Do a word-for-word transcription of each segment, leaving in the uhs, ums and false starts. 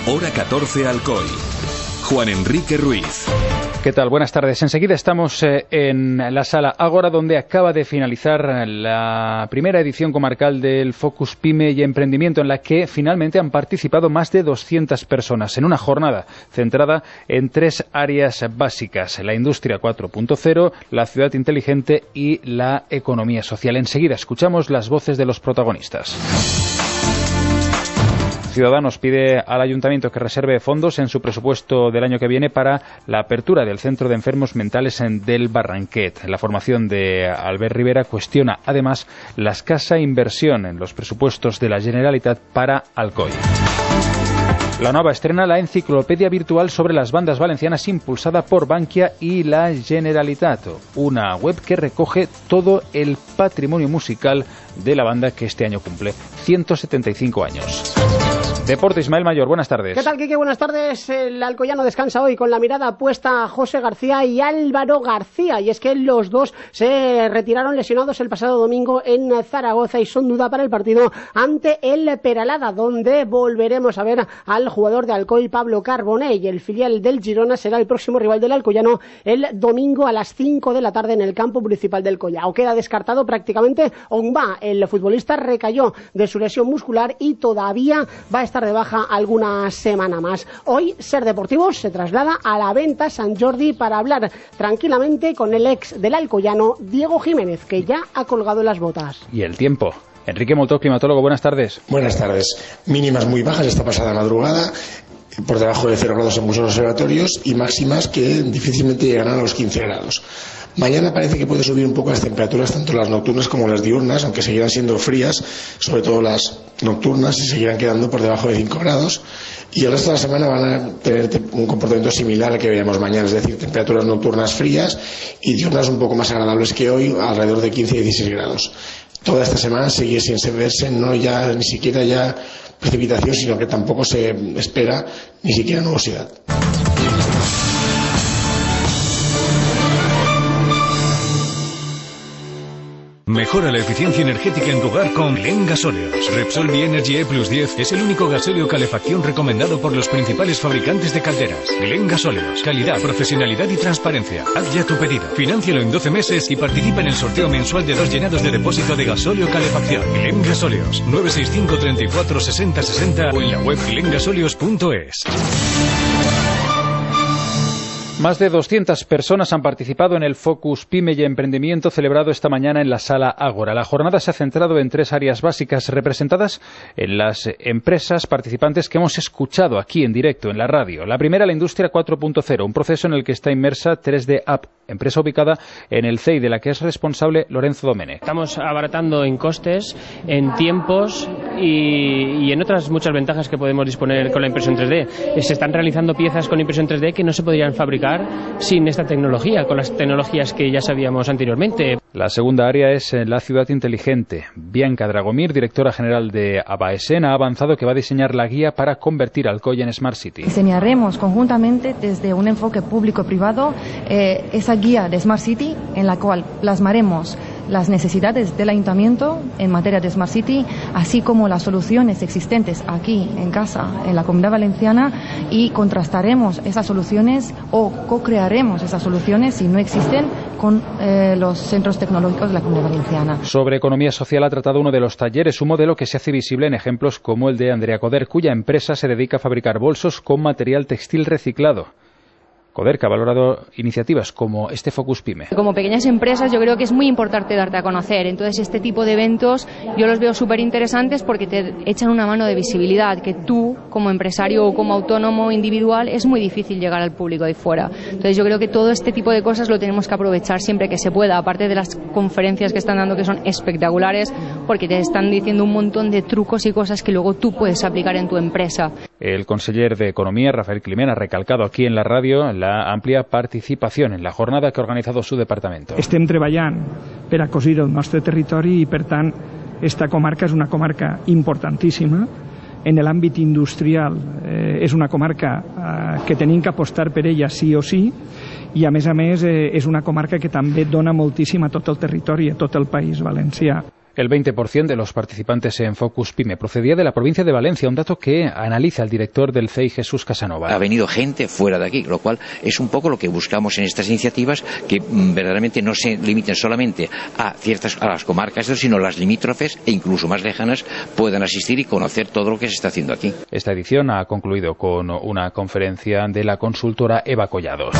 Hora catorce Alcoy. Juan Enrique Ruiz. ¿Qué tal? Buenas tardes. Enseguida estamos eh, en la Sala Ágora, donde acaba de finalizar la primera edición comarcal del Focus Pyme y Emprendimiento, en la que finalmente han participado más de doscientas personas en una jornada centrada en tres áreas básicas: la industria cuatro punto cero, la ciudad inteligente y la economía social. Enseguida escuchamos las voces de los protagonistas. Ciudadanos pide al Ayuntamiento que reserve fondos en su presupuesto del año que viene para la apertura del Centro de Enfermos Mentales en del Barranquet. La formación de Albert Rivera cuestiona además la escasa inversión en los presupuestos de la Generalitat para Alcoy. La Nova estrena la enciclopedia virtual sobre las bandas valencianas impulsada por Bankia y la Generalitat, una web que recoge todo el patrimonio musical de la banda, que este año cumple ciento setenta y cinco años. Deporte, Ismael Mayor, buenas tardes. ¿Qué tal, Quique? Buenas tardes. El alcoyano descansa hoy con la mirada puesta a José García y Álvaro García, y es que los dos se retiraron lesionados el pasado domingo en Zaragoza y son duda para el partido ante el Peralada, donde volveremos a ver al jugador de Alcoy, Pablo Carbonell, y el filial del Girona será el próximo rival del alcoyano el domingo a las cinco de la tarde en el campo municipal del Collao. Queda descartado prácticamente Onba. El futbolista recayó de su lesión muscular y todavía va a estar de baja alguna semana más. Hoy Ser Deportivos se traslada a la Venta Sant Jordi para hablar tranquilamente con el ex del alcoyano, Diego Jiménez, que ya ha colgado las botas. Y el tiempo. Enrique Moltó, climatólogo, buenas tardes. Buenas tardes. Mínimas muy bajas esta pasada madrugada, por debajo de cero grados en muchos observatorios, y máximas que difícilmente llegarán a los quince grados. Mañana parece que puede subir un poco las temperaturas, tanto las nocturnas como las diurnas, aunque seguirán siendo frías, sobre todo las nocturnas, y seguirán quedando por debajo de cinco grados. Y el resto de la semana van a tener un comportamiento similar al que veíamos mañana, es decir, temperaturas nocturnas frías y diurnas un poco más agradables que hoy, alrededor de quince a dieciséis grados. Toda esta semana sigue sin verse, no ya ni siquiera ya precipitación, sino que tampoco se espera ni siquiera nubosidad. Mejora la eficiencia energética en tu hogar con Glen Gasóleos. Repsol Bienergy E Plus diez es el único gasóleo calefacción recomendado por los principales fabricantes de calderas. Glen Gasóleos. Calidad, profesionalidad y transparencia. Haz ya tu pedido. Financialo en doce meses y participa en el sorteo mensual de dos llenados de depósito de gasóleo calefacción. Glen Gasóleos. nueve seis cinco, treinta y cuatro, sesenta, sesenta o en la web glen gasóleos punto es. Más de doscientas personas han participado en el Focus Pyme y Emprendimiento celebrado esta mañana en la Sala Ágora. La jornada se ha centrado en tres áreas básicas representadas en las empresas participantes que hemos escuchado aquí en directo en la radio. La primera, la industria cuatro punto cero, un proceso en el que está inmersa tres D App, empresa ubicada en el C E I, de la que es responsable Lorenzo Domene. Estamos abaratando en costes, en tiempos y, y en otras muchas ventajas que podemos disponer con la impresión tres D. Se están realizando piezas con impresión tres D que no se podrían fabricar sin esta tecnología, con las tecnologías que ya sabíamos anteriormente. La segunda área es la ciudad inteligente. Bianca Dragomir, directora general de Abaesen, ha avanzado que va a diseñar la guía para convertir Alcoy en Smart City. Diseñaremos conjuntamente desde un enfoque público-privado eh, esa guía de Smart City, en la cual plasmaremos las necesidades del ayuntamiento en materia de Smart City, así como las soluciones existentes aquí en casa, en la Comunidad Valenciana, y contrastaremos esas soluciones o co-crearemos esas soluciones, si no existen, con eh, los centros tecnológicos de la Comunidad Valenciana. Sobre economía social ha tratado uno de los talleres, un modelo que se hace visible en ejemplos como el de Andrea Coder, cuya empresa se dedica a fabricar bolsos con material textil reciclado. Coder, que ha valorado iniciativas como este Focus Pyme. Como pequeñas empresas yo creo que es muy importante darte a conocer, entonces este tipo de eventos yo los veo súper interesantes porque te echan una mano de visibilidad, que tú como empresario o como autónomo individual es muy difícil llegar al público de fuera. Entonces yo creo que todo este tipo de cosas lo tenemos que aprovechar siempre que se pueda, aparte de las conferencias que están dando que son espectaculares porque te están diciendo un montón de trucos y cosas que luego tú puedes aplicar en tu empresa. El conseller de Economía, Rafael Climent, ha recalcado aquí en la radio la amplia participación en la jornada que ha organizado su departamento. Estem treballant per a cosir el nostre territori i, per tant, esta comarca és una comarca importantíssima. En l'àmbit industrial eh, és una comarca eh, que tenim que apostar per ella sí o sí, i a més a més eh, és una comarca que també dona moltíssim a tot el territori, a tot el País Valencià. El veinte por ciento de los participantes en Focus Pyme procedía de la provincia de Valencia, un dato que analiza el director del C E I, Jesús Casanova. Ha venido gente fuera de aquí, lo cual es un poco lo que buscamos en estas iniciativas, que mm, verdaderamente no se limiten solamente a ciertas a las comarcas, sino las limítrofes e incluso más lejanas puedan asistir y conocer todo lo que se está haciendo aquí. Esta edición ha concluido con una conferencia de la consultora Eva Collado.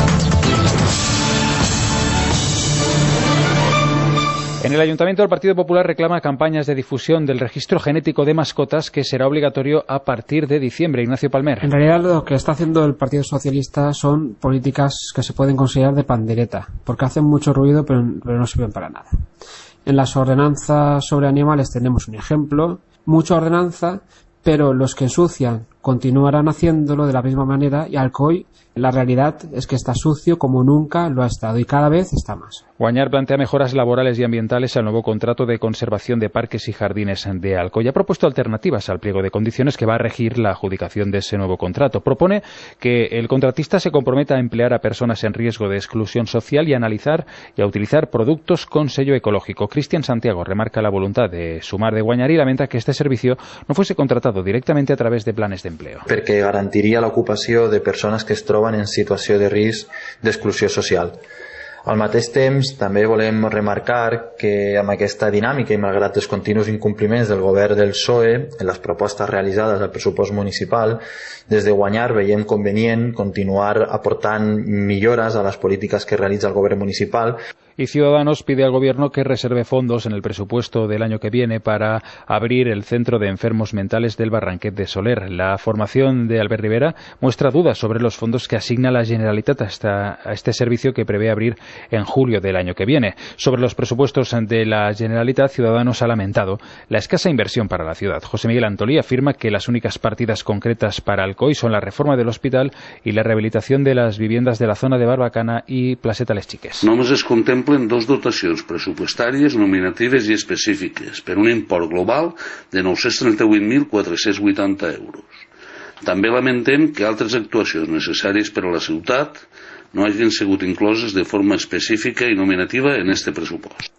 En el Ayuntamiento, el Partido Popular reclama campañas de difusión del registro genético de mascotas, que será obligatorio a partir de diciembre. Ignacio Palmer. En realidad lo que está haciendo el Partido Socialista son políticas que se pueden considerar de pandereta, porque hacen mucho ruido pero, pero no sirven para nada. En las ordenanzas sobre animales tenemos un ejemplo, mucha ordenanza, pero los que ensucian continuarán haciéndolo de la misma manera, y Alcoy, la realidad es que está sucio como nunca lo ha estado y cada vez está más. Guañar plantea mejoras laborales y ambientales al nuevo contrato de conservación de parques y jardines de Alcoy. Ha propuesto alternativas al pliego de condiciones que va a regir la adjudicación de ese nuevo contrato. Propone que el contratista se comprometa a emplear a personas en riesgo de exclusión social y a analizar y a utilizar productos con sello ecológico. Cristian Santiago remarca la voluntad de Sumar de Guañar y lamenta que este servicio no fuese contratado directamente a través de planes de empleo. Perquè garantiria l'ocupació de persones que es troben en situació de risc d'exclusió social. Al mateix temps, també volem remarcar que amb aquesta dinàmica i malgrat els continus incompliments del govern del P S O E en les propostes realitzades al pressupost municipal, des de Guanyar veiem convenient continuar aportant millores a les polítiques que realitza el govern municipal. Y Ciudadanos pide al Gobierno que reserve fondos en el presupuesto del año que viene para abrir el Centro de Enfermos Mentales del Barranquet de Soler. La formación de Albert Rivera muestra dudas sobre los fondos que asigna la Generalitat a, esta, a este servicio, que prevé abrir en julio del año que viene. Sobre los presupuestos de la Generalitat, Ciudadanos ha lamentado la escasa inversión para la ciudad. José Miguel Antolí afirma que las únicas partidas concretas para Alcoy son la reforma del hospital y la rehabilitación de las viviendas de la zona de Barbacana y Placeta Les Chiques. Només es contemplen dos dotacions pressupostàries nominatives i específiques per un import global de nou-cents trenta-vuit mil quatre-cents vuitanta euros. També lamentem que altres actuacions necessàries per a la ciutat no hagin sigut incloses de forma específica y nominativa en este presupuesto.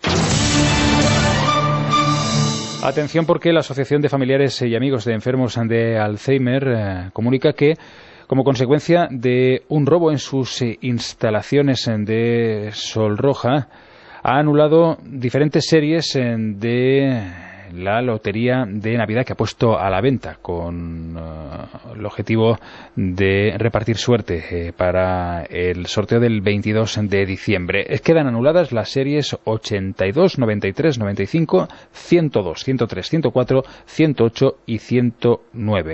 Atención, porque la Asociación de Familiares y Amigos de Enfermos de Alzheimer eh, comunica que, como consecuencia de un robo en sus eh, instalaciones de Solroja, ha anulado diferentes series eh, de la lotería de Navidad que ha puesto a la venta con uh, el objetivo de repartir suerte eh, para el sorteo del veintidós de diciembre. Quedan anuladas las series ochenta y dos, noventa y tres, noventa y cinco, ciento dos, ciento tres, ciento cuatro, ciento ocho y ciento nueve.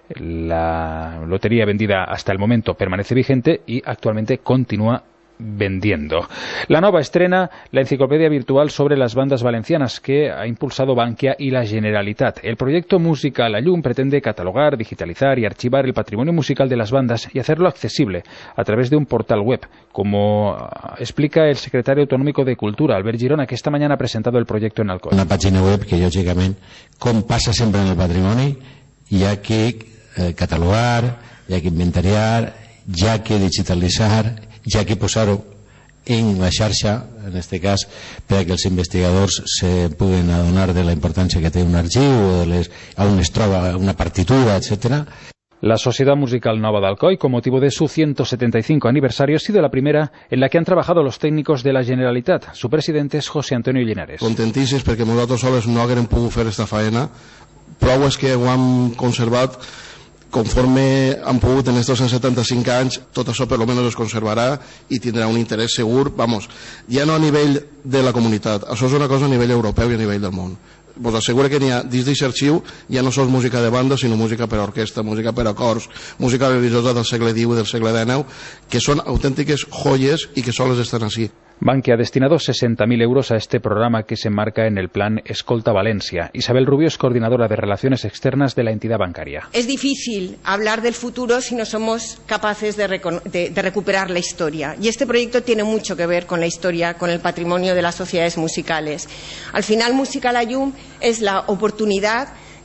La lotería vendida hasta el momento permanece vigente y actualmente continúa vendiendo. La Nova estrena la enciclopedia virtual sobre las bandas valencianas que ha impulsado Bankia y la Generalitat. El proyecto Música La Llum pretende catalogar, digitalizar y archivar el patrimonio musical de las bandas y hacerlo accesible a través de un portal web, como explica el secretario autonómico de Cultura, Albert Girona, que esta mañana ha presentado el proyecto en Alcoy. Una pàgina web que, lògicament, com passa sempre en el patrimoni, hi ha que eh, catalogar, hi ha que inventariar, hi ha que digitalitzar, ja que posar-ho en la xarxa, en aquest cas, per a que els investigadors se puguen adonar de la importància que té un arxiu o de les, on es troba una partitura, etcétera. La Sociedad Musical Nova de Alcoy, con motivo de su ciento setenta y cinco aniversario, ha sido la primera en la que han trabajado los técnicos de la Generalitat. Su presidente es José Antonio Llinares. Contentíssims perquè nosaltres sols no haguérem pogut fer esta faena. Prou és que ho hem conservat conforme han pogut en estos cent setanta-cinc anys. Tot això per almenys es conservarà i tindrà un interès segur, vamos, ja no a nivell de la comunitat, això és una cosa a nivell europeu i a nivell del món. Vos asseguro que n'hi ha, dins d'aquest arxiu ja no sols música de banda, sinó música per a orquestra, música per a cors, música religiosa del segle divuit i del segle dinou, que són autèntiques joies i que sols estan així. Bankia ha destinado sesenta mil euros a este programa que se enmarca en el plan Escolta Valencia. Isabel Rubio es coordinadora de Relaciones Externas de la entidad bancaria. Es difícil hablar del futuro si no somos capaces de, de, de recuperar la historia. Y este proyecto tiene mucho que ver con la historia, con el patrimonio de las sociedades musicales. Al final, Música La Llum es la oportunidad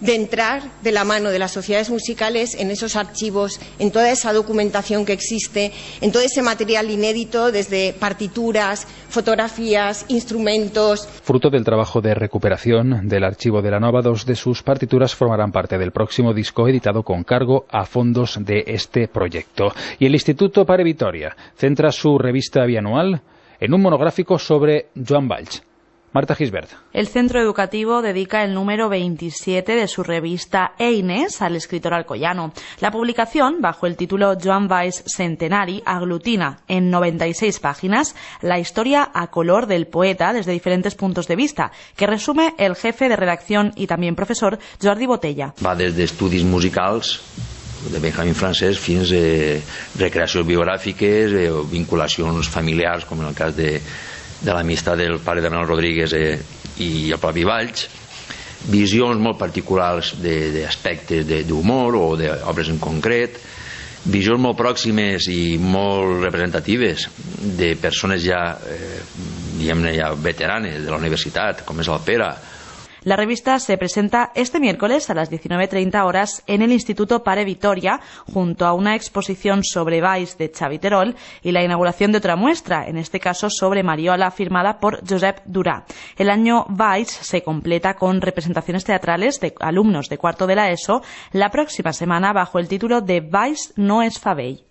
de entrar de la mano de las sociedades musicales en esos archivos, en toda esa documentación que existe, en todo ese material inédito, desde partituras, fotografías, instrumentos. Fruto del trabajo de recuperación del archivo de la Nova, dos de sus partituras formarán parte del próximo disco editado con cargo a fondos de este proyecto. Y el Instituto Pare Vitoria centra su revista bianual en un monográfico sobre Joan Valls. Marta Gisbert. El centro educativo dedica el número veintisiete de su revista Eines al escritor alcoyano. La publicación, bajo el título Joan Valls Centenari, aglutina en noventa y seis páginas la historia a color del poeta desde diferentes puntos de vista, que resume el jefe de redacción y también profesor Jordi Botella. Va des d'estudis musicals de Benjamin Francès fins a recreacions biogràfiques eh, o vinculacions familiars, com en el cas de de l'amistat del pare d'Arnau Rodríguez eh, i el propi Valls, visions molt particulars d'aspectes d'humor o d'obres en concret, visions molt pròximes i molt representatives de persones ja, eh, diguem-ne, ja veteranes de la universitat, com és el Pere. La revista se presenta este miércoles a las diecinueve treinta horas en el Instituto Pare Vitoria, junto a una exposición sobre Valls de Xavi Terol y la inauguración de otra muestra, en este caso sobre Mariola, firmada por Josep Durà. El año Valls se completa con representaciones teatrales de alumnos de cuarto de la ESO la próxima semana bajo el título de Valls no es favell.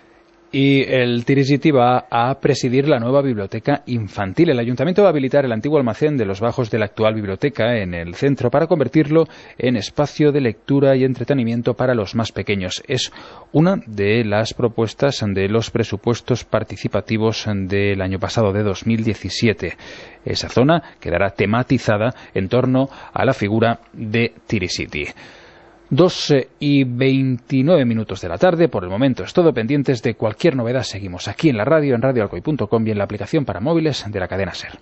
Y el Tirisiti va a presidir la nueva biblioteca infantil. El ayuntamiento va a habilitar el antiguo almacén de los bajos de la actual biblioteca en el centro para convertirlo en espacio de lectura y entretenimiento para los más pequeños. Es una de las propuestas de los presupuestos participativos del año pasado, de dos mil diecisiete. Esa zona quedará tematizada en torno a la figura de Tirisiti. Dos y veintinueve minutos de la tarde. Por el momento es todo. Pendientes de cualquier novedad, seguimos aquí en la radio, en radio alcoy punto com y en la aplicación para móviles de la cadena SER.